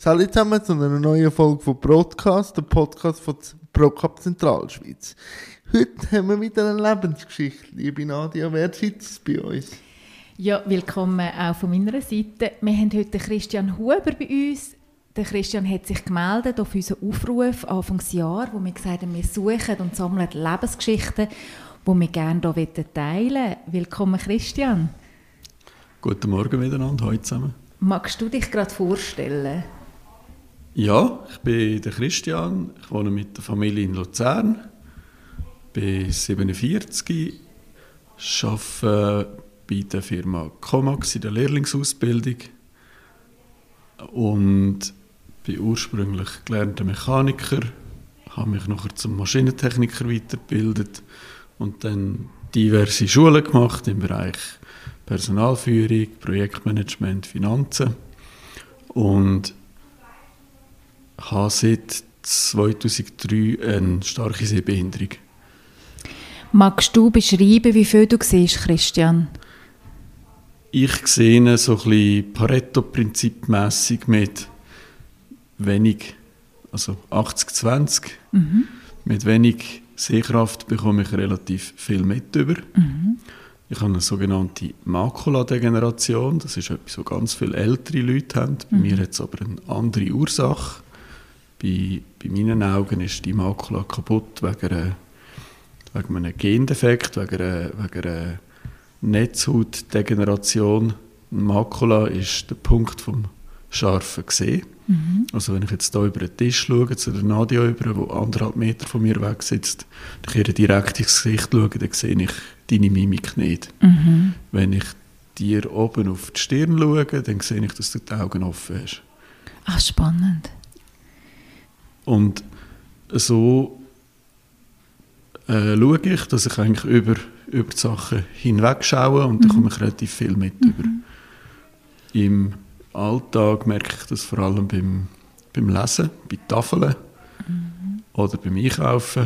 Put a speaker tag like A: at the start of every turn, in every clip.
A: Hallo zusammen zu einer neuen Folge von Broadcast, der Podcast von ProCup Zentralschweiz. Heute haben wir wieder eine Lebensgeschichte. Liebe Nadia, wer sitzt bei uns?
B: Ja, willkommen auch von meiner Seite. Wir haben heute Christian Huber bei uns. Der Christian hat sich gemeldet auf unseren Aufruf Anfangsjahr, wo wir gesagt haben, wir suchen und sammeln Lebensgeschichten, die wir gerne hier teilen wollen. Willkommen, Christian.
C: Guten Morgen miteinander, heute zusammen.
B: Magst du dich gerade vorstellen?
C: Ja, ich bin der Christian, ich wohne mit der Familie in Luzern, bin 47, arbeite bei der Firma Comax in der Lehrlingsausbildung und bin ursprünglich gelernter Mechaniker, habe mich nachher zum Maschinentechniker weitergebildet und dann diverse Schulen gemacht im Bereich Personalführung, Projektmanagement, Finanzen und habe seit 2003 eine starke Sehbehinderung.
B: Magst du beschreiben, wie viel du siehst, Christian?
C: Ich sehe so ein bisschen Pareto-Prinzip-mässig mit wenig, also 80-20. Mit wenig Sehkraft bekomme ich relativ viel mit über. Ich habe eine sogenannte Makuladegeneration. Das ist etwas, was ganz viele ältere Leute haben. Bei mir hat es aber eine andere Ursache. Bei meinen Augen ist die Makula kaputt wegen einem Gendefekt, wegen einer Netzhautdegeneration. Makula ist der Punkt vom scharfen Sehen. Also wenn ich jetzt hier über den Tisch schaue, zu der Nadia über, die 1,5 Meter von mir weg sitzt, und ich ihr direkt ins Gesicht schaue, dann sehe ich deine Mimik nicht. Wenn ich dir oben auf die Stirn schaue, dann sehe ich, dass du die Augen offen hast.
B: Ach, spannend.
C: Und so schaue ich, dass ich eigentlich über die Sachen hinweg schaue und dann komme ich relativ viel mit über. Im Alltag merke ich das vor allem beim Lesen, bei Tafeln oder beim Einkaufen.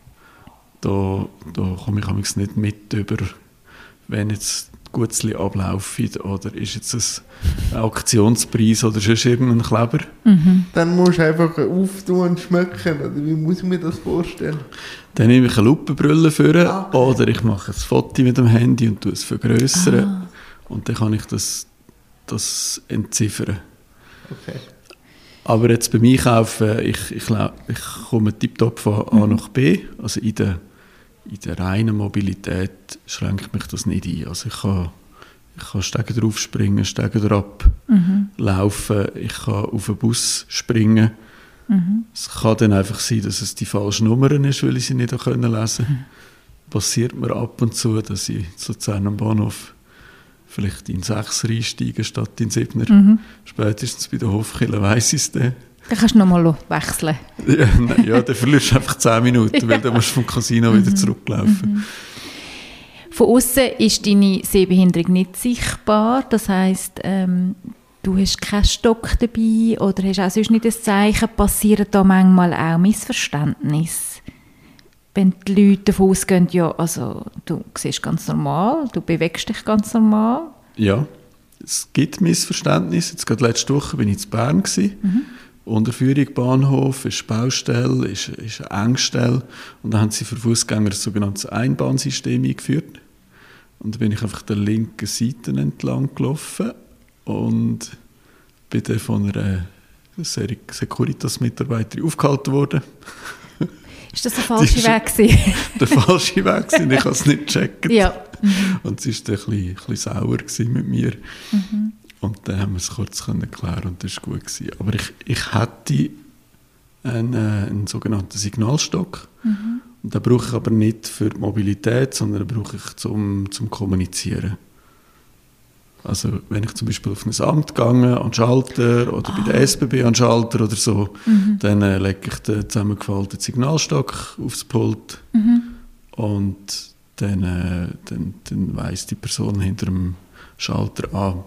C: Da komme ich nicht mit über, wenn jetzt Gutzli ablaufen oder ist jetzt ein Auktionspreis oder sonst irgendein Kleber.
A: Dann musst du einfach auftun und schmecken, oder wie muss ich mir das vorstellen?
C: Dann nehme ich eine Lupenbrille vor oder ich mache ein Foto mit dem Handy und es vergrößern und dann kann ich das entziffern.
A: Okay.
C: Aber jetzt beim Einkaufen, ich komme tiptop von A nach B, also in der reinen Mobilität schränkt mich das nicht ein. Also ich kann Stege drauf springen, Stege drauf laufen, ich kann auf einen Bus springen. Es kann dann einfach sein, dass es die falsche Nummer ist, weil ich sie nicht lesen konnte. Passiert mir ab und zu, dass ich zu Luzern am Bahnhof vielleicht in 6er einsteige statt in 7er. Spätestens bei der Hofkille weiss ich es dann.
B: Dann kannst du nochmal wechseln.
C: Ja, dann verlierst du einfach 10 Minuten, weil dann musst du vom Casino wieder zurücklaufen.
B: Von außen ist deine Sehbehinderung nicht sichtbar. Das heisst, du hast keinen Stock dabei oder hast auch sonst nicht ein Zeichen. Passieren da manchmal auch Missverständnisse? Wenn die Leute davon ausgehen, ja, also du siehst ganz normal, du bewegst dich ganz normal. Ja,
C: es gibt Missverständnisse. Jetzt gerade letzte Woche bin ich in Bern gewesen. Unterführung Bahnhof, ist Baustelle, ist eine Engstelle. Und dann haben sie für Fußgänger ein sogenanntes Einbahnsystem eingeführt. Und da bin ich einfach der linken Seite entlang gelaufen und bin dann von einer Securitas-Mitarbeiterin aufgehalten worden.
B: Ist das der falsche Weg gewesen?
C: Der falsche Weg gewesen, ich habe es nicht gecheckt.
B: Ja.
C: Und sie war ein bisschen sauer mit mir. Und dann haben wir es kurz klären und das war gut gewesen. Aber ich hätte einen sogenannten Signalstock. Und den brauche ich aber nicht für die Mobilität, sondern den brauche ich zum Kommunizieren. Also wenn ich zum Beispiel auf ein Amt gehe, an den Schalter oder bei der SBB an den Schalter oder so, dann lege ich den zusammengefalteten Signalstock aufs Pult und dann weiss die Person hinter dem Schalter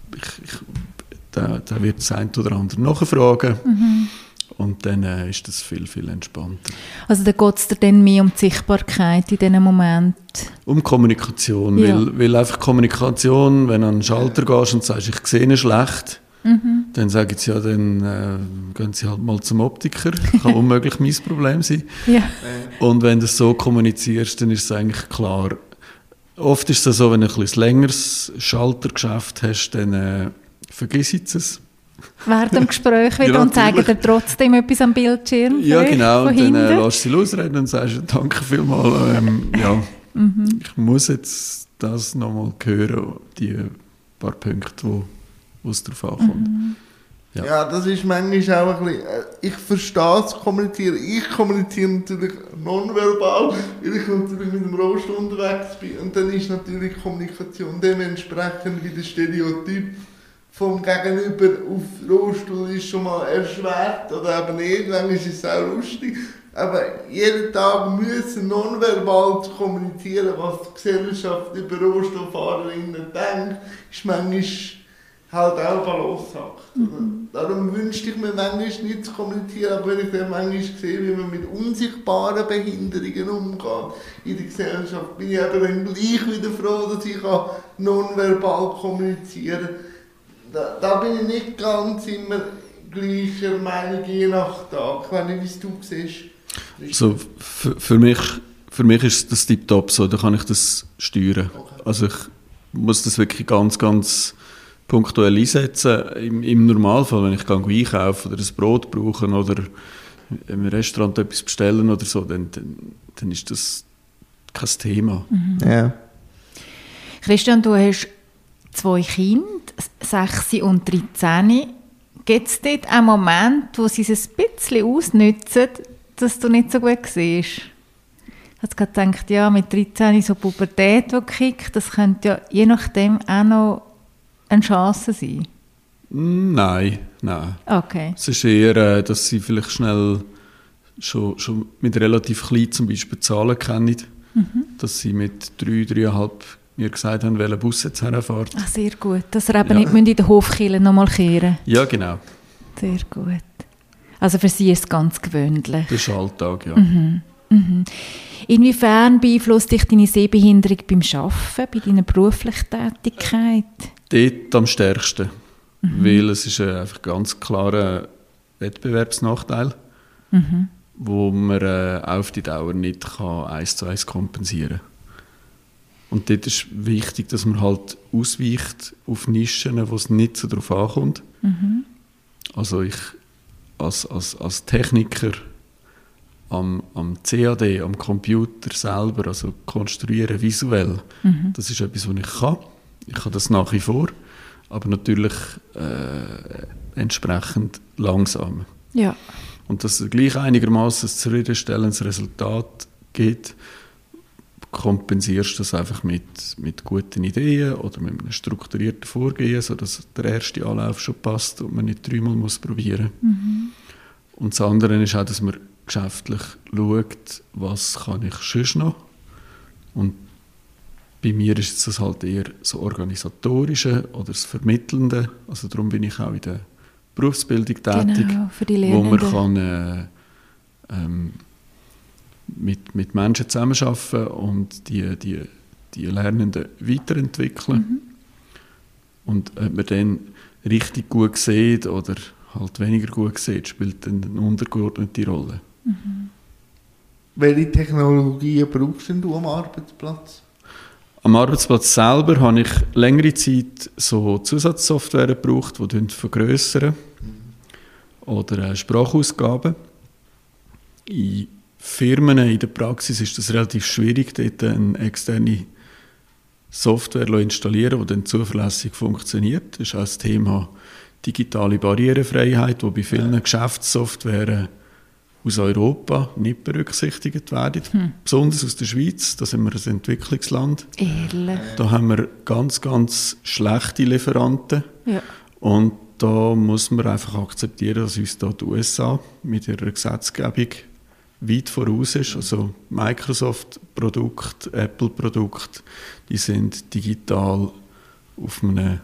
C: da wird das eine oder andere nachfragen. Und dann ist das viel, viel entspannter.
B: Also da geht es dir dann mehr um die Sichtbarkeit in diesem Moment?
C: Um Kommunikation, weil einfach Kommunikation, wenn du an den Schalter gehst und sagst, ich sehe ihn schlecht, Dann sagen sie, ja, dann gehen sie halt mal zum Optiker. Kann unmöglich mein Problem sein.
B: Ja.
C: Und wenn du es so kommunizierst, dann ist es eigentlich klar. Oft ist es so, wenn du ein bisschen längeres Schaltergeschäft hast, dann vergiss es.
B: Während dem Gespräch wieder
C: Ja,
B: und zeigen
C: natürlich.
B: dir trotzdem etwas am Bildschirm?
C: Ja,
B: vielleicht
C: genau.
B: von
C: Und dann
B: hinten?
C: lässt du sie losreden und sagst, danke vielmals. Ja, ich muss jetzt das nochmal hören, die paar Punkte, wo es drauf ankommt. Ja.
A: Ja, das ist manchmal auch ein bisschen, ich verstehe das Kommunizieren. Ich kommuniziere natürlich nonverbal, weil ich natürlich mit dem Rollstuhl unterwegs bin. Und dann ist natürlich Kommunikation dementsprechend wie der Stereotyp vom Gegenüber auf Rollstuhl ist schon mal erschwert oder eben nicht, manchmal ist es auch lustig. Aber jeden Tag müssen nonverbal zu kommunizieren, was die Gesellschaft über Rollstuhlfahrerinnen denkt, ist manchmal halt auch Balanceakt. Darum wünschte ich mir manchmal nicht zu kommunizieren, aber wenn ich dann manchmal sehe, wie man mit unsichtbaren Behinderungen umgeht in der Gesellschaft, bin ich eben dann gleich wieder froh, dass ich nonverbal kommunizieren kann. Da bin ich nicht ganz immer gleicher Meinung, je nach Tag. Ich weiß nicht, wie es du siehst.
C: So, für mich ist das tiptop so, da kann ich das steuern.
A: Okay.
C: Also ich muss das wirklich ganz, ganz punktuell einsetzen. Im Normalfall, wenn ich einkaufen oder ein Brot brauche oder im Restaurant etwas bestellen oder so, dann ist das kein Thema.
A: Ja.
B: Christian, du hast 2 Kinder, 6 und 13. Gibt es dort einen Moment, wo sie es ein bisschen ausnutzen, dass du nicht so gut siehst? Ich habe gerade gedacht, ja, mit 13 so Pubertät, die kickt, das könnte ja je nachdem auch noch eine Chance sein.
C: Nein.
B: Okay.
C: Es ist eher, dass sie vielleicht schnell schon mit relativ klein zum Beispiel Zahlen kennen. Dass sie mit 3,5 mir gesagt haben, welcher Bus jetzt herfährt.
B: Ach, sehr gut. Dass ihr eben nicht in den Hofkirche nochmal kehren.
C: Ja, genau.
B: Sehr gut. Also für sie ist es ganz gewöhnlich.
C: Das ist Alltag, ja.
B: Inwiefern beeinflusst dich deine Sehbehinderung beim Arbeiten, bei deiner beruflichen Tätigkeit?
C: Dort am stärksten. Weil es ist einfach ganz klarer Wettbewerbsnachteil, wo man auf die Dauer nicht 1:1 kompensieren kann. Und dort ist wichtig, dass man halt ausweicht auf Nischen, wo es nicht so darauf ankommt. Also ich als Techniker am CAD, am Computer selber, also konstruieren visuell, das ist etwas, was ich kann. Ich kann das nach wie vor, aber natürlich entsprechend langsam.
B: Ja.
C: Und dass es gleich einigermaßen ein zufriedenstellendes Resultat gibt, kompensierst du das einfach mit guten Ideen oder mit einem strukturierten Vorgehen, sodass der erste Anlauf schon passt und man nicht 3-mal probieren muss. Und das andere ist auch, dass man geschäftlich schaut, was kann ich sonst noch. Und bei mir ist das halt eher so organisatorische oder das Vermittelnde. Also darum bin ich auch in der Berufsbildung tätig,
B: Genau, für die
C: wo man
B: Lernenden.
C: kann mit Menschen zusammenarbeiten und die Lernenden weiterentwickeln. Und ob man dann richtig gut sieht oder halt weniger gut sieht, spielt dann eine untergeordnete Rolle.
A: Welche Technologien brauchst denn du am Arbeitsplatz?
C: Am Arbeitsplatz selber habe ich längere Zeit so Zusatzsoftware gebraucht, die vergrössern oder Sprachausgaben. In Firmen, in der Praxis ist es relativ schwierig, dort eine externe Software zu installieren, die dann zuverlässig funktioniert. Das ist auch das Thema digitale Barrierefreiheit, die bei vielen Geschäftssoftwaren aus Europa nicht berücksichtigt werden. Besonders aus der Schweiz, da sind wir ein Entwicklungsland.
B: Ehrlich.
C: Da haben wir ganz, ganz schlechte Lieferanten.
B: Ja.
C: Und da muss man einfach akzeptieren, dass uns da die USA mit ihrer Gesetzgebung weit voraus ist. Also Microsoft-Produkte, Apple-Produkte, die sind digital auf einem,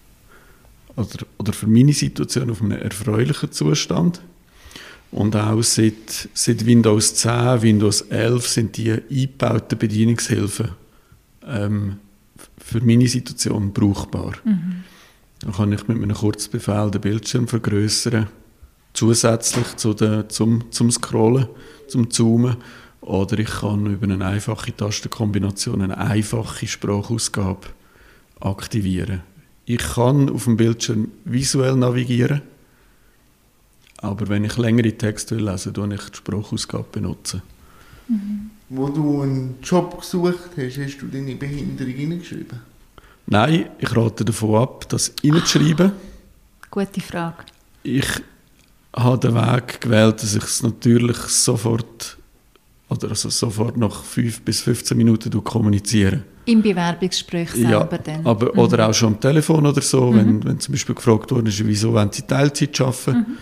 C: oder für meine Situation auf einem erfreulichen Zustand. Und auch seit Windows 10, Windows 11 sind die eingebauten Bedienungshilfen für meine Situation brauchbar. Dann kann ich mit einem Kurzbefehl den Bildschirm vergrößern, zusätzlich zum Scrollen, zum Zoomen. Oder ich kann über eine einfache Tastenkombination eine einfache Sprachausgabe aktivieren. Ich kann auf dem Bildschirm visuell navigieren, aber wenn ich längere Texte lesen will, benutze ich die Sprachausgabe benutzen.
A: Wo du einen Job gesucht hast, hast du deine Behinderung hineingeschrieben?
C: Nein, ich rate davon ab, das hineinzuschreiben.
B: Gute Frage.
C: Ich habe den Weg gewählt, dass ich es natürlich sofort nach 5 bis 15 Minuten kommuniziere.
B: Im Bewerbungsgespräch selber dann?
C: Aber, oder auch schon am Telefon oder so, wenn zum Beispiel gefragt wurde, wieso wollen Sie Teilzeit arbeiten?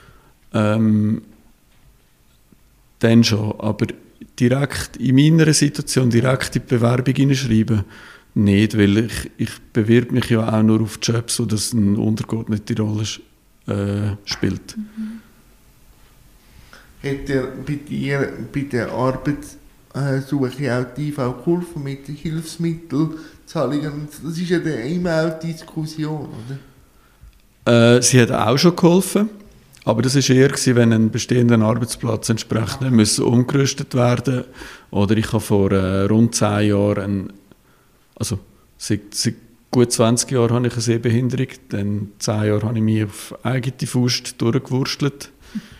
C: Dann schon. Aber direkt in meiner Situation, direkt in die Bewerbung hineinschreiben, nicht, weil ich bewerbe mich ja auch nur auf Jobs, wo das eine untergeordnete Rolle spielt.
A: Hat dir bei der Arbeitssuche auch die IV geholfen mit den Hilfsmittelzahlungen? Das ist ja immer auch die Diskussion, oder?
C: Sie hat auch schon geholfen, aber das war eher, wenn ein bestehender Arbeitsplatz entsprechend müssen umgerüstet werden. Oder ich habe vor rund 10 Jahren, seit gut 20 Jahren habe ich eine Sehbehinderung, dann 10 Jahre habe ich mich auf eigene Faust durchgewurstelt.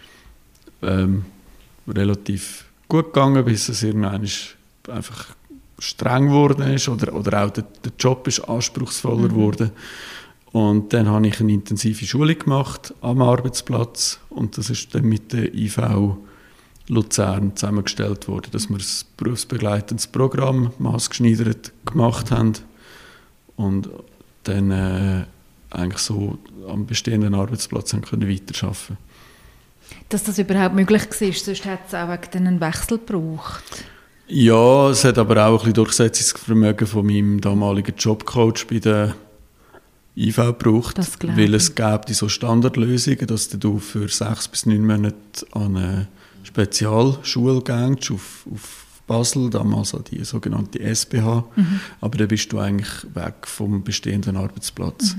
C: Relativ gut gegangen, bis es irgendwann einfach streng geworden ist oder auch der Job ist anspruchsvoller geworden. Und dann habe ich eine intensive Schulung gemacht am Arbeitsplatz und das ist dann mit der IV Luzern zusammengestellt worden, dass wir ein berufsbegleitendes Programm maßgeschneidert gemacht haben und dann eigentlich so am bestehenden Arbeitsplatz haben können weiterarbeiten.
B: Dass das überhaupt möglich war, sonst hat es auch wegen einen Wechsel gebraucht.
C: Ja, es hat aber auch ein bisschen Durchsetzungsvermögen von meinem damaligen Jobcoach bei der IV gebraucht, weil es gibt so Standardlösungen, dass du für 6 bis 9 Monate an eine Spezialschule gehst, auf Basel, damals an die sogenannte SBH, aber dann bist du eigentlich weg vom bestehenden Arbeitsplatz.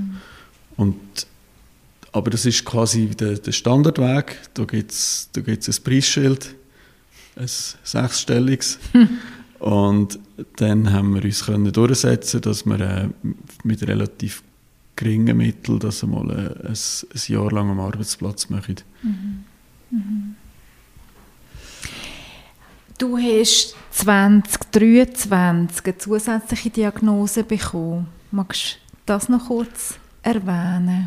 C: Aber das ist quasi der Standardweg, da gibt es ein Preisschild, ein 6-stelliges. Und dann haben wir uns durchsetzen, dass wir mit relativ geringen Mitteln das einmal ein Jahr lang am Arbeitsplatz machen.
B: Du hast 2023 eine zusätzliche Diagnose bekommen. Magst du das noch kurz erwähnen?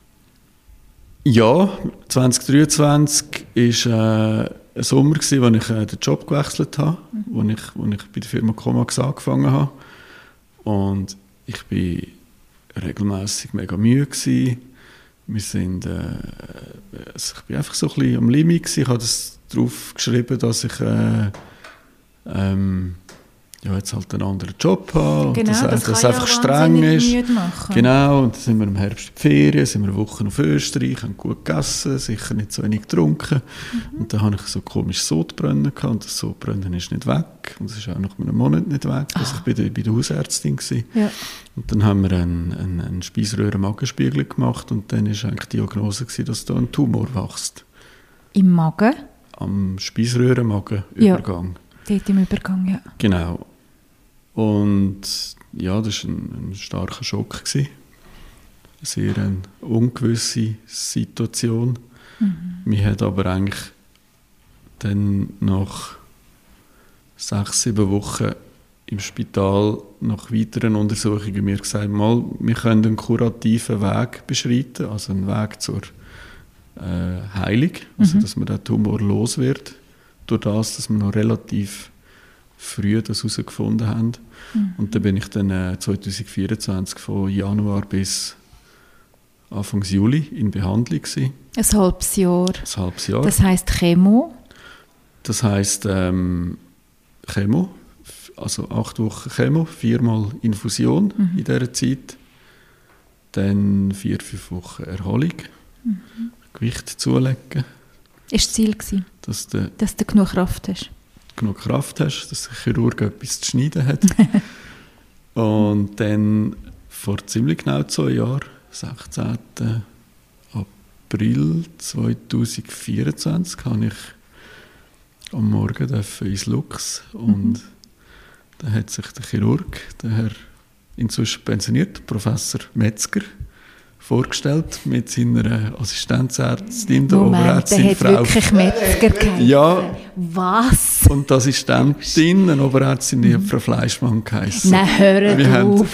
C: Ja, 2023 war ein Sommer, als ich den Job gewechselt habe, wo ich bei der Firma Comax angefangen habe. Und ich war regelmässig mega müde gewesen. Ich war einfach so ein bisschen am Limit gewesen. Ich habe das drauf geschrieben, dass ich jetzt halt einen anderen Job habe.
B: Genau,
C: und das einfach
B: ja
C: streng ist.
B: Machen.
C: Genau, und dann sind wir im Herbst in die Ferien, sind wir Wochen auf Österreich, haben gut gegessen, sicher nicht so wenig getrunken. Und dann hatte ich so komisch Sodbrennen gehabt, und das Sodbrennen ist nicht weg. Und es ist auch nach einem Monat nicht weg, als ich bei der Hausärztin war. Ja. Und dann haben wir einen Speiseröhren-Magenspiegel gemacht und dann war eigentlich die Diagnose, dass da ein Tumor wächst.
B: Im Magen?
C: Am Speiseröhren-Magenübergang.
B: Ja, dort im Übergang, ja.
C: Genau. Und ja, das war ein starker Schock. Eine sehr ungewisse Situation. Wir haben aber eigentlich dann nach 6-7 Wochen im Spital nach weiteren Untersuchungen mir gesagt, wir können einen kurativen Weg beschreiten, also einen Weg zur Heilung, also dass man den Tumor los wird, durch das, dass wir noch relativ früh das herausgefunden haben. Und dann bin ich dann 2024 von Januar bis Anfang Juli in Behandlung gewesen.
B: Ein halbes Jahr.
C: Ein halbes Jahr.
B: Das heisst Chemo?
C: Das heisst Chemo, also 8 Wochen Chemo, 4-mal Infusion in dieser Zeit. Dann 4-5 Wochen Erholung, Gewicht zulegen.
B: Ist das Ziel gewesen, dass du genug Kraft hast?
C: Genug Kraft hast, dass der Chirurg etwas zu schneiden hat. Und dann vor ziemlich genau 2 Jahren, 16. April 2024 habe ich am Morgen ins Lux und da hat sich der Chirurg, der Herr inzwischen pensioniert, Professor Metzger, vorgestellt mit seiner Assistenzärztin, der Oberärztin
B: der hat
C: Frau.
B: Wirklich Metzger geheißen.
C: Ja.
B: Was?
C: Und die Assistentin, eine Oberärztin, die hat Frau Fleischmann geheißen.
B: Nein, hör auf.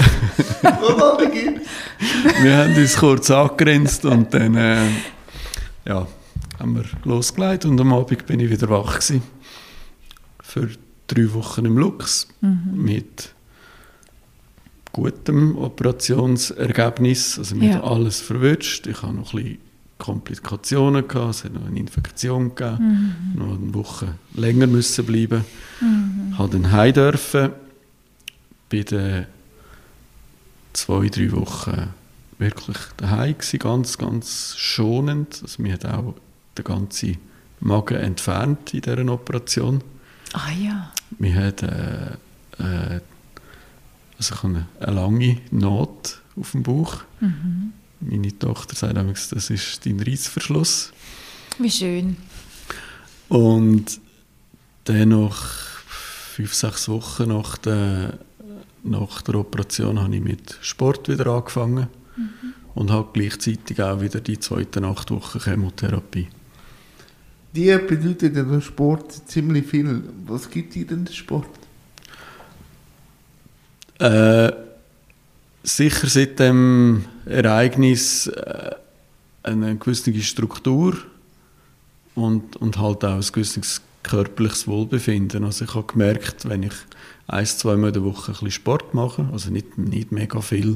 C: Wir haben uns kurz angegrenzt und dann haben wir losgelegt und am Abend bin ich wieder wach gewesen. Für 3 Wochen im Lux mit gutem Operationsergebnis. Also mir hat alles verwünscht. Ich hatte noch ein bisschen Komplikationen gehabt. Es hat noch eine Infektion gegeben. Noch eine Woche länger müssen bleiben. Habe dann heim dürfen. Bei den 2-3 Wochen wirklich daheim gsi, ganz, ganz schonend. Also mir hat auch den ganzen Magen entfernt in dieser Operation.
B: Ah ja.
C: Wir hatten eine lange Naht auf dem Bauch. Meine Tochter sagt immer, das ist dein Reissverschluss.
B: Wie schön.
C: Und dann nach 5-6 Wochen nach der Operation habe ich mit Sport wieder angefangen und habe gleichzeitig auch wieder die 2. 8 Wochen Chemotherapie.
A: Die bedeutet ja der Sport ziemlich viel. Was gibt dir denn der Sport?
C: Sicher seit dem Ereignis eine gewisse Struktur und halt auch ein gewisses körperliches Wohlbefinden. Also ich habe gemerkt, wenn ich 1-2 Mal in der Woche ein bisschen Sport mache, also nicht mega viel,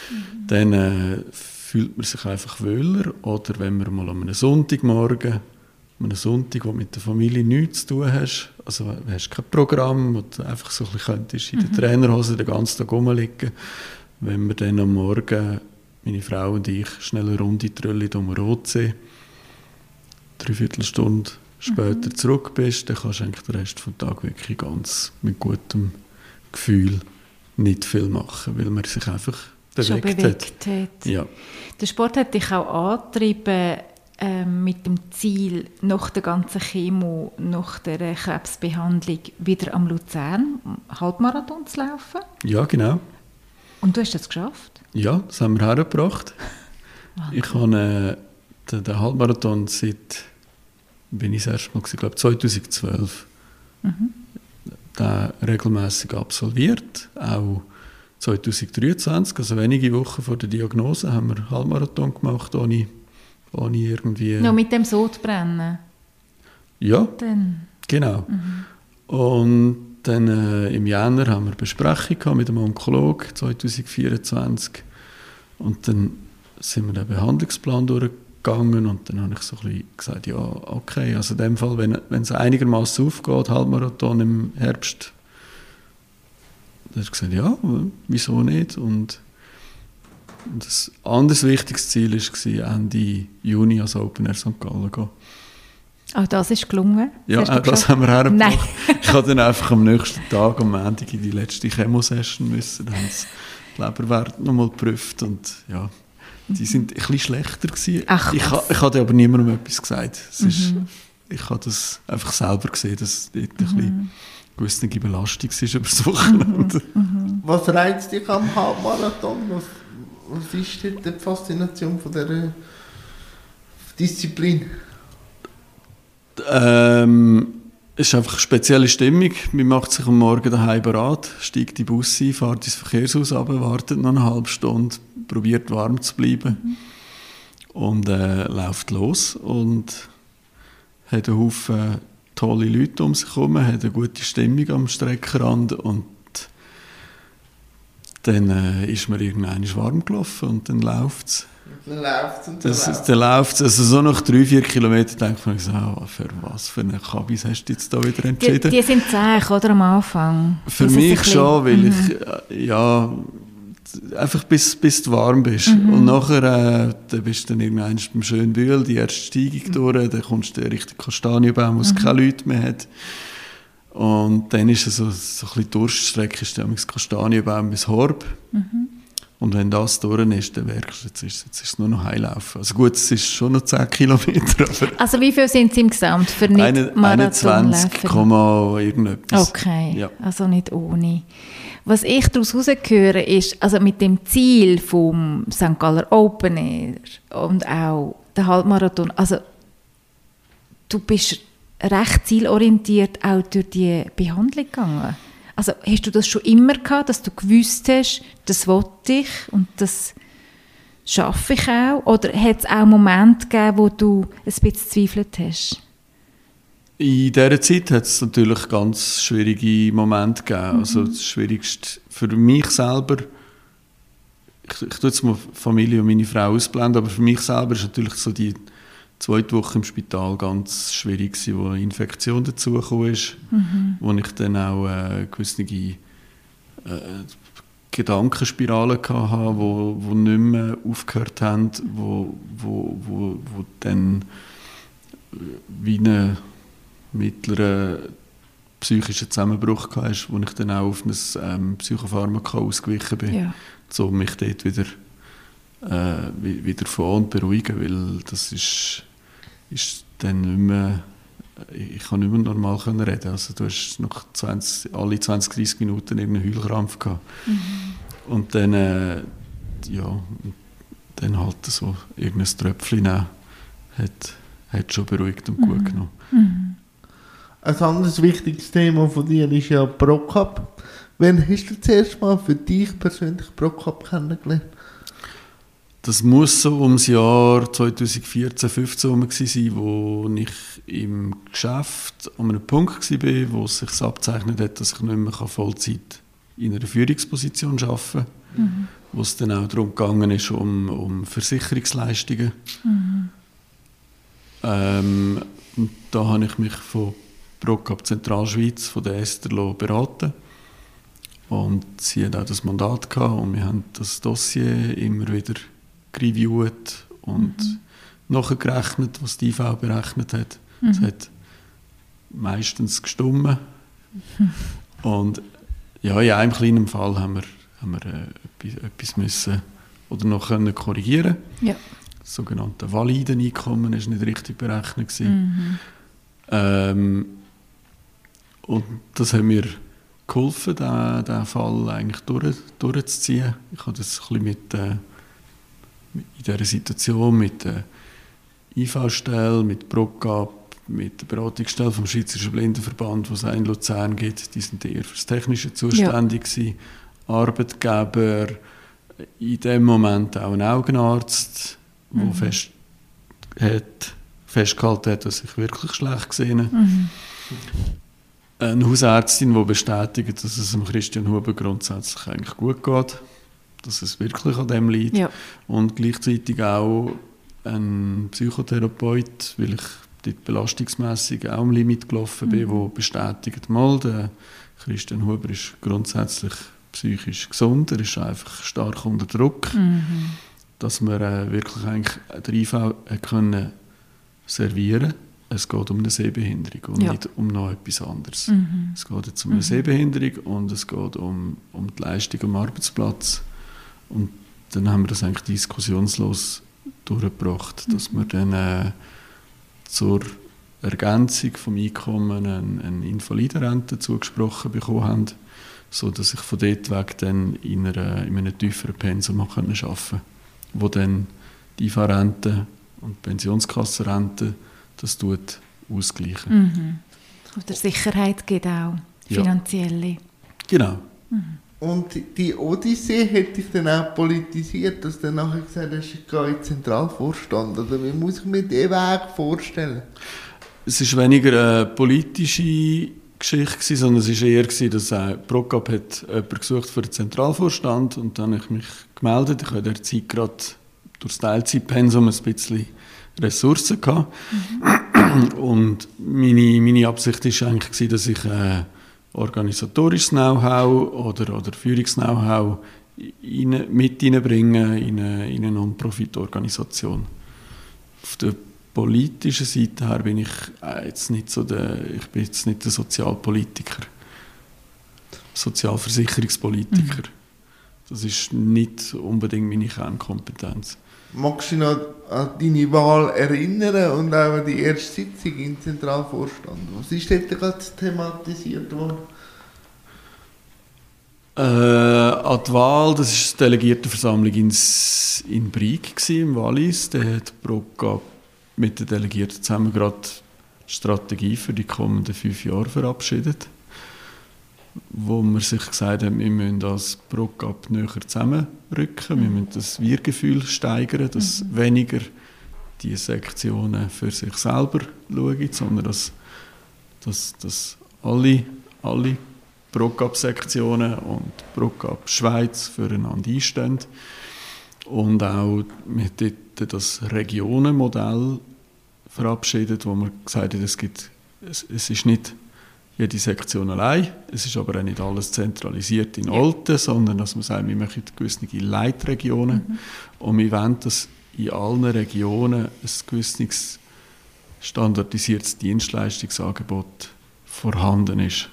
C: dann fühlt man sich einfach wohler. Oder wenn man mal an einem Sonntagmorgen, wo du mit der Familie nichts zu tun hast, also du hast kein Programm, wo du einfach so ein bisschen könntest in der Trainerhose den ganzen Tag rumliegen. Wenn wir dann am Morgen, meine Frau und ich, schnell eine Runde drüllen um den Rotsee, 3/4 Stunde später zurück bist, dann kannst du eigentlich den Rest des Tages wirklich ganz mit gutem Gefühl nicht viel machen, weil man sich einfach bewegt hat. Ja.
B: Der Sport hat dich auch angetrieben, mit dem Ziel, nach der ganzen Chemo, nach der Krebsbehandlung wieder am Luzern Halbmarathon zu laufen.
C: Ja, genau.
B: Und du hast das geschafft?
C: Ja, das haben wir hergebracht. Ich habe den Halbmarathon bin ich das erste Mal, ich glaube 2012, den regelmäßig absolviert. Auch 2023, also wenige Wochen vor der Diagnose, haben wir Halbmarathon gemacht, ohne irgendwie...
B: Noch mit dem Sodbrennen?
C: Ja,
B: dann.
C: Genau. Und dann im Januar haben wir eine Besprechung mit dem Onkologen 2024 und dann sind wir den Behandlungsplan durchgegangen und dann habe ich so ein bisschen gesagt, ja, okay, also in dem Fall, wenn es einigermaßen aufgeht, Halbmarathon im Herbst, dann habe ich gesagt, ja, wieso nicht? Und das anderes wichtiges Ziel war, Ende Juni als Open Air St. Gallen gehen.
B: Auch das ist gelungen?
C: Ja, auch das haben wir hergebracht. Ich habe dann einfach am nächsten Tag, am Montag, in die letzte Chemosession müssen. Dann haben sie die Leberwerte nochmal geprüft und ja, die sind ein bisschen schlechter gewesen.
B: Ach,
C: ich habe aber niemandem etwas gesagt. Ich habe das einfach selber gesehen, dass dort ein bisschen gewisse Belastung war über das Wochenende.
A: Was reizt dich am Halbmarathon? Was ist die Faszination von dieser Disziplin?
C: Es ist einfach eine spezielle Stimmung. Man macht sich am Morgen daheim bereit, steigt in den Bus ein, fährt ins Verkehrshaus runter, wartet noch eine halbe Stunde, probiert warm zu bleiben und läuft los und hat einen Haufen tolle Leute um sich herum, hat eine gute Stimmung am Streckenrand und dann ist man irgendwann warm gelaufen und dann läuft es. Dann läuft es. Also so nach 3-4 Kilometern denkt man so, für was für eine Kabis hast du jetzt da wieder entschieden?
B: Die sind zäh, oder, am Anfang?
C: Für mich schon, weil ich, einfach bis du warm bist. Und nachher dann bist du dann irgendwann beim Schönbühl, die erste Steigung durch, dann kommst du Richtung Kastanienbaum, wo es keine Leute mehr hat. Und dann ist es so ein bisschen Durststrecke, ist der Kastanienbaum bis Horb. Und wenn das durch ist, dann merkst du, jetzt ist es nur noch Heilaufen. Also gut, es ist schon noch 10 Kilometer. Aber
B: also wie viel sind es insgesamt für nicht Marathonläufer?
C: 21, irgendetwas.
B: Okay,
C: ja.
B: Also nicht ohne. Was ich daraus herausgehöre, ist, also mit dem Ziel vom St. Galler Open Air und auch der Halbmarathon, also du bist recht zielorientiert auch durch die Behandlung gegangen. Also hast du das schon immer gehabt, dass du gewusst hast, das will ich und das schaffe ich auch? Oder hat es auch Momente gegeben, wo du ein bisschen gezweifelt hast?
C: In dieser Zeit hat es natürlich ganz schwierige Momente gegeben. Also das Schwierigste für mich selber, ich tue jetzt mal Familie und meine Frau ausblenden, aber für mich selber ist natürlich so die zweite Woche im Spital ganz schwierig gewesen, wo eine Infektion dazugekommen ist, wo ich dann auch gewisse Gedankenspiralen hatte, wo nicht mehr aufgehört haben, wo dann wie einen mittleren psychischen Zusammenbruch hatte, wo ich dann auch auf ein Psychopharmaka ausgewichen bin, um mich dort wieder von und beruhigen, weil das ist dann nicht mehr, ich kann nicht mehr normal reden. Also du hast noch alle 20-30 Minuten irgendeinen Heulkrampf gehabt. Und dann dann halt so irgendein Tröpfchen nehmen, hat schon beruhigt und gut genommen.
A: Ein anderes wichtiges Thema von dir ist ja ProCup. Wann hast du zuerst mal für dich persönlich ProCup kennengelernt?
C: Das muss so ums Jahr 2014-15 herum sein, wo ich im Geschäft an einem Punkt war, wo es sich abzeichnet hat, dass ich nicht mehr Vollzeit in einer Führungsposition arbeiten kann. Wo es dann auch darum gegangen ist, um Versicherungsleistungen. Und da habe ich mich von ProCup Zentralschweiz, von der Esther, beraten. Und sie hat auch das Mandat gehabt und wir haben das Dossier immer wieder reviewt und nachgerechnet, was die IV berechnet hat. Es hat meistens gestimmt. Und ja, in einem kleinen Fall haben wir etwas müssen oder noch können korrigieren. Ja. Das sogenannte valide Einkommen war nicht richtig berechnet. Und das hat mir geholfen, diesen Fall eigentlich durchzuziehen. Ich habe das ein bisschen in dieser Situation mit der IV-Stelle, mit ProCup, mit der Beratungsstelle vom Schweizerischen Blindenverband, wo es in Luzern gibt, die sind eher für das Technische zuständig gewesen. Arbeitgeber, in dem Moment auch ein Augenarzt, der festgehalten hat, dass ich wirklich schlecht gesehen habe. Eine Hausärztin, die bestätigt, dass es dem Christian Huber grundsätzlich eigentlich gut geht, dass es wirklich an dem liegt. Ja. Und gleichzeitig auch ein Psychotherapeut, weil ich dort belastungsmässig auch am Limit gelaufen bin, der bestätigt, der Christian Huber ist grundsätzlich psychisch gesund, er ist einfach stark unter Druck, dass wir wirklich eigentlich den IV können servieren. Es geht um eine Sehbehinderung und nicht um noch etwas anderes. Es geht jetzt um eine Sehbehinderung und es geht um die Leistung am Arbeitsplatz. Und dann haben wir das eigentlich diskussionslos durchgebracht, dass wir dann zur Ergänzung vom Einkommen eine Invalidenrente zugesprochen bekommen haben, sodass ich von dort weg dann in einem tieferen Pensum arbeiten konnte, wo dann die IV-Rente und die Pensionskassenrente das ausgleichen.
B: Oder Sicherheit gibt auch, finanzielle.
C: Genau.
A: Und die Odyssee hätte ich dann auch politisiert, dass du dann nachher gesagt hast, ich gehe in den Zentralvorstand. Oder wie muss ich mir diesen Weg vorstellen?
C: Es war weniger eine politische Geschichte, sondern es war eher, dass ProCup hat jemanden gesucht für den Zentralvorstand und dann habe ich mich gemeldet. Ich hatte in der Zeit gerade durch das Teilzeitpensum ein bisschen Ressourcen gehabt. Und meine Absicht war eigentlich, dass ich organisatorisches Know-how oder Führungs-Know-how mit reinbringe in eine Non-Profit-Organisation. Auf der politischen Seite her bin ich jetzt nicht ich bin jetzt nicht der Sozialpolitiker, Sozialversicherungspolitiker. Das ist nicht unbedingt meine Kernkompetenz.
A: Magst du dich noch an deine Wahl erinnern und auch an die erste Sitzung im Zentralvorstand? Was ist dort gerade thematisiert worden?
C: An die Wahl, das war die Delegiertenversammlung in Brieg im Wallis. Da hat Brocka mit den Delegierten zusammen gerade die Strategie für die kommenden 5 Jahre verabschiedet, wo man sich gesagt hat, wir müssen als Brocka näher zusammenrücken, wir müssen das Wir-Gefühl steigern, dass weniger die Sektionen für sich selber schauen, sondern dass alle Brocka-Sektionen und Brocka-Schweiz füreinander einstehen. Und auch mit dort das Regionenmodell verabschiedet, wo man gesagt hat, es ist nicht jede Sektion allein, es ist aber auch nicht alles zentralisiert in Olten, sondern dass man sagt, wir machen gewisse Leitregionen und wir wollen, dass in allen Regionen ein gewisses standardisiertes Dienstleistungsangebot vorhanden ist.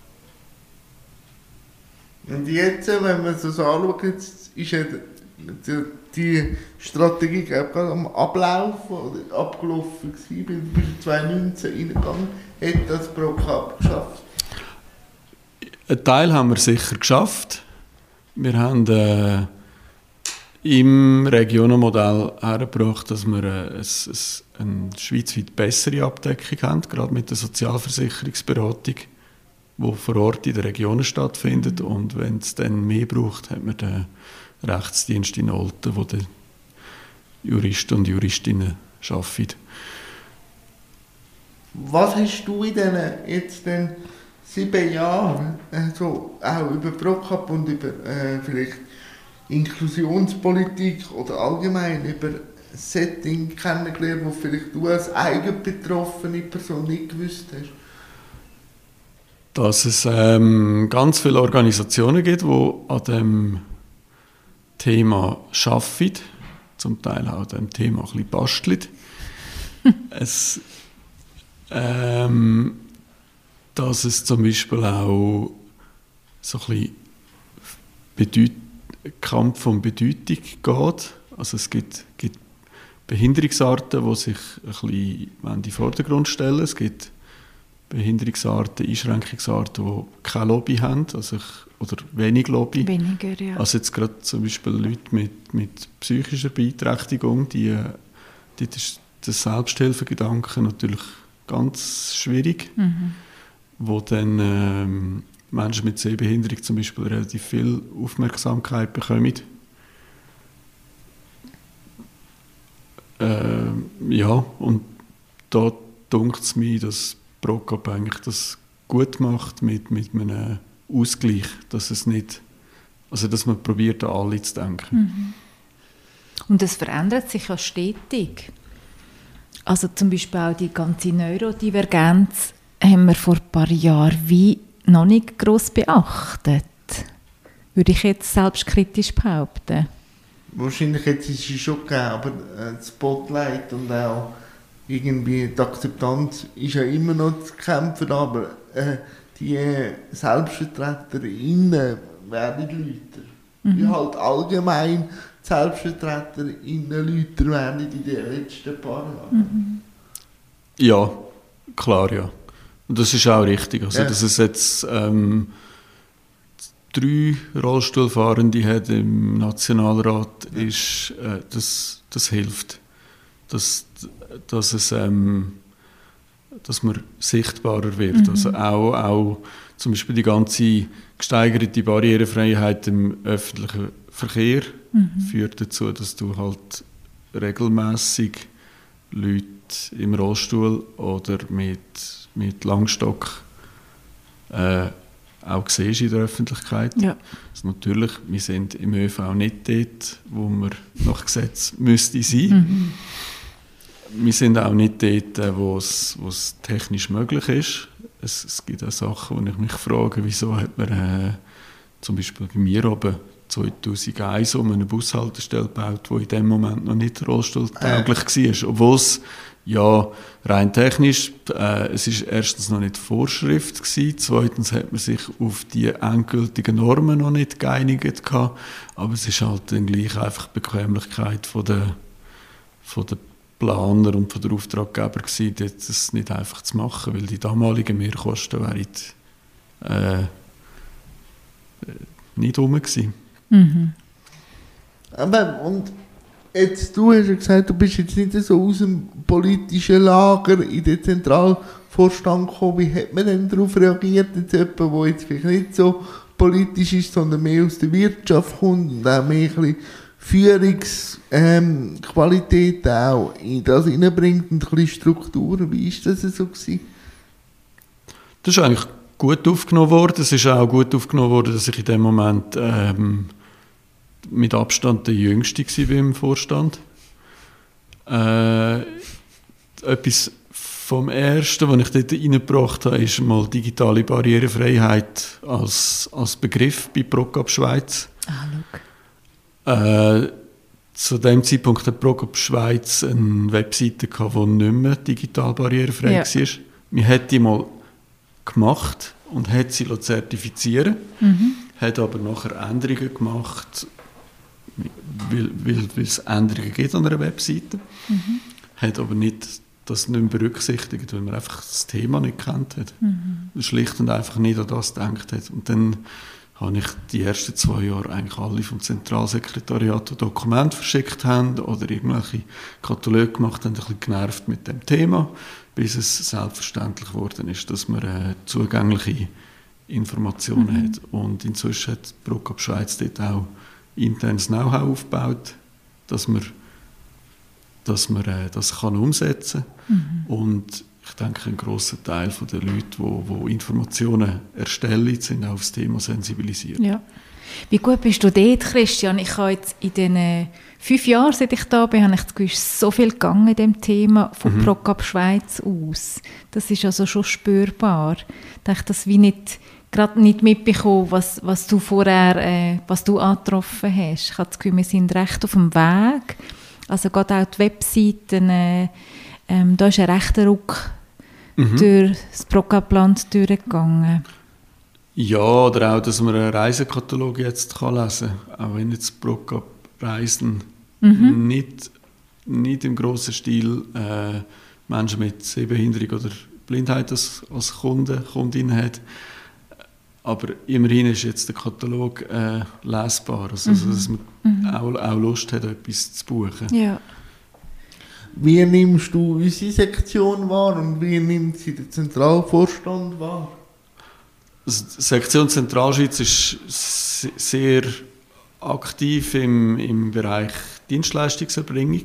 A: Und jetzt, wenn man so anschaut, jetzt ist ja die Strategie gerade am Ablaufen oder abgelaufen gewesen, bis 2019 reingegangen, hat das Brocka abgeschafft?
C: Einen Teil haben wir sicher geschafft. Wir haben im Regionenmodell hergebracht, dass wir eine schweizweit bessere Abdeckung haben, gerade mit der Sozialversicherungsberatung, die vor Ort in den Regionen stattfindet. Und wenn es dann mehr braucht, hat man den Rechtsdienst in Olten, wo die Juristen und Juristinnen arbeiten.
A: Was hast du in diesen jetzt 7 Jahren so auch über Brocka und über vielleicht Inklusionspolitik oder allgemein über Setting kennengelernt, wo vielleicht du als eigenbetroffene Person nicht gewusst hast?
C: Dass es ganz viele Organisationen gibt, die an dem Thema arbeiten, zum Teil auch an dem Thema ein bisschen basteln. Dass es zum Beispiel auch so ein bisschen Kampf um Bedeutung geht. Also es gibt Behinderungsarten, die sich ein bisschen in den Vordergrund stellen. Es gibt Behinderungsarten, Einschränkungsarten, die keine Lobby haben, oder wenig Lobby.
B: Weniger, ja.
C: Also jetzt gerade zum Beispiel Leute mit psychischer Beeinträchtigung, dort ist der Selbsthilfegedanke natürlich ganz schwierig, wo dann Menschen mit Sehbehinderung zum Beispiel relativ viel Aufmerksamkeit bekommen. Ja, und da dunkt es mir, dass Brocka eigentlich das gut macht mit einem Ausgleich, dass es nicht, also dass man probiert, an alle zu denken.
B: Und es verändert sich ja stetig. Also zum Beispiel auch die ganze Neurodivergenz haben wir vor ein paar Jahren wie noch nicht gross beachtet. Würde ich jetzt selbstkritisch behaupten.
A: Wahrscheinlich jetzt ist es schon gegeben, aber das Spotlight und auch irgendwie die Akzeptanz ist ja immer noch zu kämpfen, aber die SelbstvertreterInnen werden lauter. Wie halt allgemein die SelbstvertreterInnen lauter werden in den letzten paar Jahren.
C: Ja, klar, ja. Und das ist auch richtig. Also, dass es jetzt 3 Rollstuhlfahrende hat im Nationalrat, ist, das hilft. Dass man sichtbarer wird. Also auch zum Beispiel die ganze gesteigerte Barrierefreiheit im öffentlichen Verkehr führt dazu, dass du halt regelmäßig Leute im Rollstuhl oder mit Langstock auch siehst in der Öffentlichkeit. Ja. Also natürlich, wir sind im ÖV nicht dort, wo wir nach Gesetz müsste sein. Wir sind auch nicht dort, wo es technisch möglich ist. Es gibt auch Sachen, wo ich mich frage, wieso hat man zum Beispiel bei mir oben 2001 eine Bushaltestelle gebaut, die in dem Moment noch nicht rollstuhltauglich war, obwohl es Ja, rein technisch. Es ist erstens noch nicht Vorschrift gewesen. Zweitens hat man sich auf die endgültigen Normen noch nicht geeinigt gehabt. Aber es ist halt dann gleich einfach die Bequemlichkeit von der Planer und von der Auftraggeber gewesen, das nicht einfach zu machen, weil die damaligen Mehrkosten wären nicht rum gewesen.
B: Mhm.
A: Aber, und jetzt, du hast ja gesagt, du bist jetzt nicht so aus dem politischen Lager in den Zentralvorstand gekommen. Wie hat man denn darauf reagiert, jetzt jemand, der jetzt vielleicht nicht so politisch ist, sondern mehr aus der Wirtschaft kommt und auch mehr ein bisschen Führungsqualität auch in das hineinbringt und ein bisschen Strukturen. Wie war das so gewesen?
C: Das ist eigentlich gut aufgenommen worden. Es ist auch gut aufgenommen worden, dass ich in dem Moment mit Abstand der Jüngste war im Vorstand. Etwas vom Ersten, was ich dort reingebracht habe, ist mal digitale Barrierefreiheit als Begriff bei Procap Schweiz. Zu dem Zeitpunkt hat Procap Schweiz eine Webseite gehabt, die nicht mehr digital barrierefrei war. Wir hätten die mal gemacht und hat sie zertifizieren lassen, hat aber nachher Änderungen gemacht, weil es Änderungen gibt an einer Webseite, hat aber das nicht mehr berücksichtigt, weil man einfach das Thema nicht kennt hat. Schlicht und einfach nicht an das gedacht hat. Und dann habe ich die ersten 2 Jahre eigentlich alle vom Zentralsekretariat, die Dokumente verschickt haben oder irgendwelche Kataloge gemacht haben, ein bisschen genervt mit dem Thema, bis es selbstverständlich geworden ist, dass man zugängliche Informationen hat. Und inzwischen hat Procap Schweiz dort auch internes Know-how aufgebaut, dass man das kann umsetzen kann. Und ich denke, ein grosser Teil der Leute, die Informationen erstellen, sind auch auf das Thema sensibilisiert.
B: Ja. Wie gut bist du dort, Christian? Ich habe jetzt in den 5 Jahren, seit ich da bin, habe ich das Gefühl, so viel gegangen in dem Thema von Procap Schweiz aus. Das ist also schon spürbar. Ich habe das wie gerade nicht mitbekommen, was du vorher was du angetroffen hast. Ich habe das Gefühl, wir sind recht auf dem Weg. Also gerade auch die Webseiten, da ist ein rechter Ruck durch das Procap-Land durchgegangen.
C: Ja, oder auch, dass man einen Reisekatalog jetzt lesen kann. Auch wenn jetzt Procap Reisen nicht im grossen Stil Menschen mit Sehbehinderung oder Blindheit als Kundin hat. Aber immerhin ist jetzt der Katalog lesbar, also dass man auch Lust hat, etwas zu buchen.
B: Ja.
A: Wie nimmst du unsere Sektion wahr und wie nimmt sie der Zentralvorstand wahr?
C: Also die Sektion Zentralschweiz ist sehr aktiv im Bereich Dienstleistungserbringung.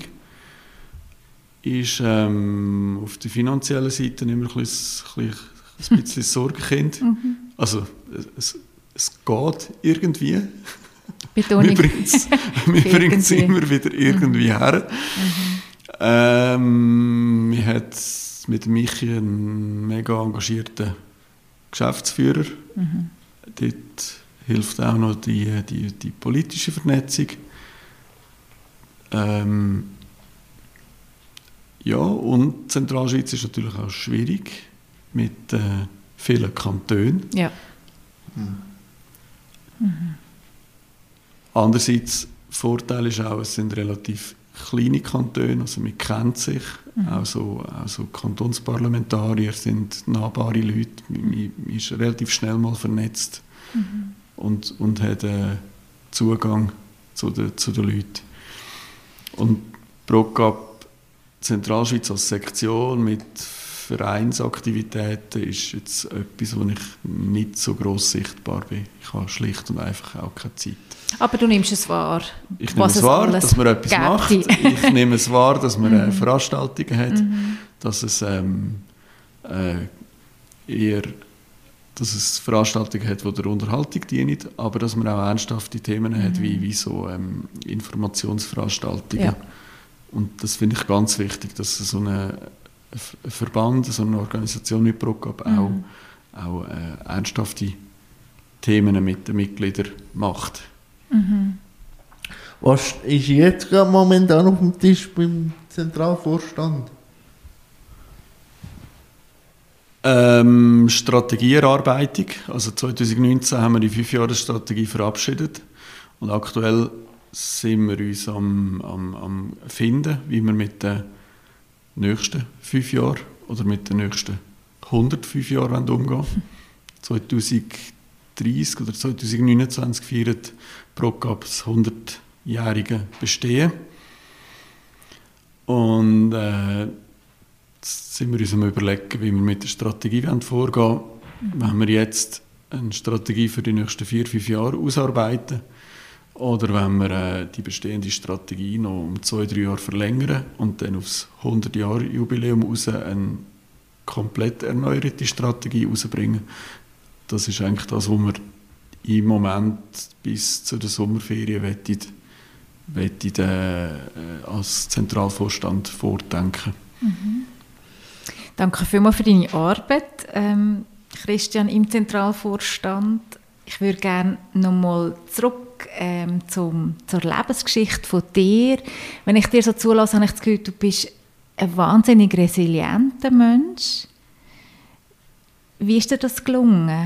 C: Ist auf der finanziellen Seite immer ein bisschen Sorgenkind. Also es geht irgendwie.
B: Betonung.
C: Wir bringen es immer wieder irgendwie her. Wir haben mit Michi einen mega engagierten Geschäftsführer. Dort hilft auch noch die politische Vernetzung. Ja, und Zentralschweiz ist natürlich auch schwierig mit vielen Kantonen.
B: Ja.
C: Andererseits, Vorteil ist auch, es sind relativ kleine Kantone, also man kennt sich, auch so Kantonsparlamentarier sind nahbare Leute, man ist relativ schnell mal vernetzt und hat Zugang zu den Leuten. Und Procap Zentralschweiz als Sektion mit Vereinsaktivitäten ist jetzt etwas, wo ich nicht so gross sichtbar bin. Ich habe schlicht und einfach auch keine Zeit.
B: Aber du nimmst es wahr.
C: Ich nehme es wahr, dass man etwas macht. Ich nehme es wahr, dass man Veranstaltungen hat, dass es dass es Veranstaltungen hat, die der Unterhaltung dienen, aber dass man auch ernsthafte Themen hat, wie so Informationsveranstaltungen. Ja. Und das finde ich ganz wichtig, dass so ein Verband, so eine Organisation wie Procap auch ernsthafte Themen mit den Mitgliedern macht.
A: Was ist jetzt gerade momentan auf dem Tisch beim Zentralvorstand?
C: Strategieerarbeitung. Also 2019 haben wir die 5-Jahres-Strategie verabschiedet. Und aktuell sind wir uns am finden, wie wir mit den nächsten 5 Jahren oder mit den nächsten 105 Jahren umgehen wollen. 2030 oder 2029 feiert ProCap das 100-jährige Bestehen. Und jetzt sind wir uns am Überlegen, wie wir mit der Strategie vorgehen wollen. Wenn wir jetzt eine Strategie für die nächsten 4-5 Jahre ausarbeiten oder wenn wir die bestehende Strategie noch um 2-3 Jahre verlängern und dann aufs 100-Jahre-Jubiläum raus eine komplett erneuerte Strategie rausbringen. Das ist eigentlich das, was wir im Moment bis zu der Sommerferien als Zentralvorstand vordenken.
B: Danke vielmals für deine Arbeit, Christian, im Zentralvorstand. Ich würde gerne nochmal zurück zur Lebensgeschichte von dir. Wenn ich dir so zulasse, habe ich das Gefühl, du bist ein wahnsinnig resilienter Mensch. Wie ist dir das gelungen?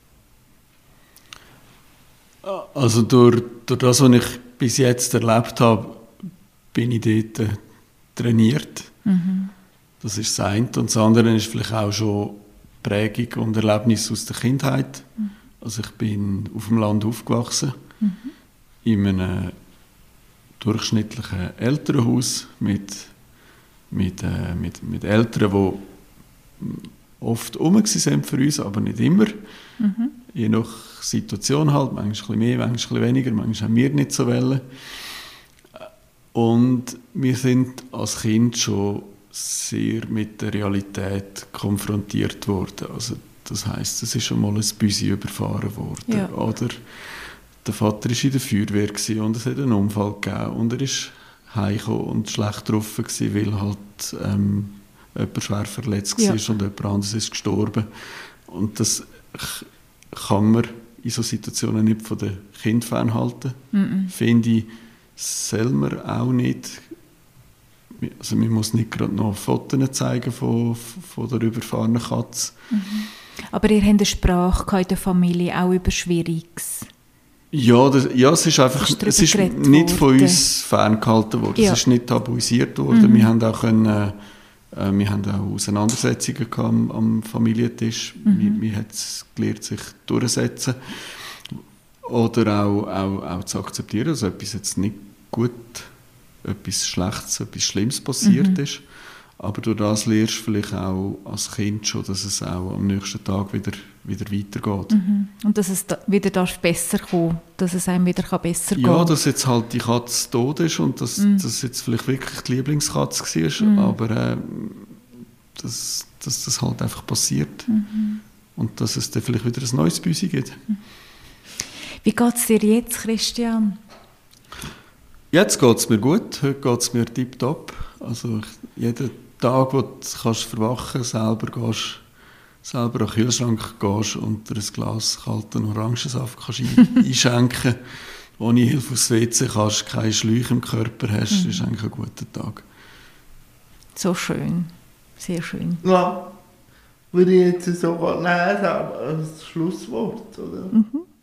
C: Also durch das, was ich bis jetzt erlebt habe, bin ich dort trainiert. Das ist das eine. Und das andere ist vielleicht auch schon Prägung und Erlebnis aus der Kindheit. Also ich bin auf dem Land aufgewachsen, in einem durchschnittlichen Elternhaus mit Eltern, die oft rum waren für uns, aber nicht immer. Je nach Situation halt, manchmal ein bisschen mehr, manchmal ein bisschen weniger, manchmal haben wir nicht so wollen. Und wir sind als Kind schon sehr mit der Realität konfrontiert worden. Also das heisst, es ist schon mal ein Büsi überfahren worden.
B: Ja.
C: Oder der Vater war in der Feuerwehr und es hat einen Unfall gegeben und er ist heimgekommen und schlecht drauf gewesen, weil halt jemand schwer verletzt war und jemand anderes ist gestorben. Und das kann man in solchen Situationen nicht von den Kindern fernhalten. Finde ich, soll man auch nicht. Also man muss nicht gerade noch Fotos zeigen von der überfahrenen Katze.
B: Aber ihr habt eine Sprache in der Familie, auch über Schwieriges.
C: Ja, es ist einfach es ist nicht von uns ferngehalten worden.
B: Ja.
C: Es ist nicht tabuisiert worden. Wir haben auch Auseinandersetzungen am Familientisch. Man hat es gelernt, sich durchzusetzen. Oder auch zu akzeptieren, dass etwas jetzt nicht gut, etwas Schlechtes, etwas Schlimmes passiert ist. Aber durch das lernst du vielleicht auch als Kind schon, dass es auch am nächsten Tag wieder weitergeht.
B: Und dass es wieder besser kommen, dass es einem wieder besser gehen kann.
C: Ja, dass jetzt halt die Katze tot ist und dass jetzt vielleicht wirklich die Lieblingskatze war, aber dass das halt einfach passiert. Und dass es dann vielleicht wieder ein neues Büsi gibt.
B: Wie geht es dir jetzt, Christian?
C: Jetzt geht es mir gut, heute geht es mir tipptopp. Also jeden Tag, wo du kannst verwachen kannst, selber an den Kühlschrank gehst und dir ein Glas kalten Orangensaft kannst einschenken, ohne Hilfe aufs WC kannst, keine Schläuche im Körper hast, ist eigentlich ein guter Tag.
B: So schön, sehr schön.
A: Ja, würde ich jetzt sogar nehmen, als Schlusswort, oder?